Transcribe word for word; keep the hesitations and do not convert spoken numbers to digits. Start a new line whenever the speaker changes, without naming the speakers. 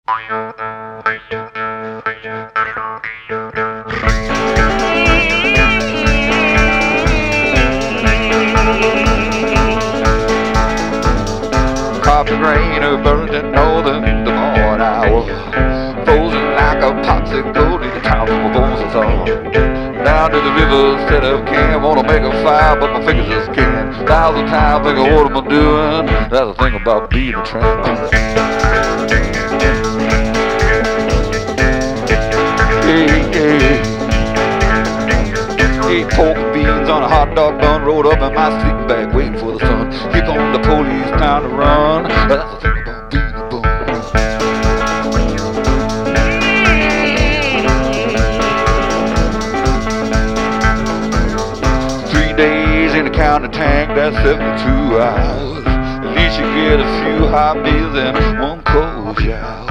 Coffee rain or burnt in northern the morning hour, frozen like a popsicle in the town from a bones song. Down to the river instead of camp, wanna make a fire but my fingers just can't. Thousand times thinking what am I doing? That's the thing about being a tramp. Hey, hey. Ate pork and beans on a hot dog bun, rolled up in my sleeping bag waiting for the sun. Here come the police, time to run. That's the thing about being a bum. Three days in the county tank, that's seventy-two hours. At least you get a few hot meals and one cold shower.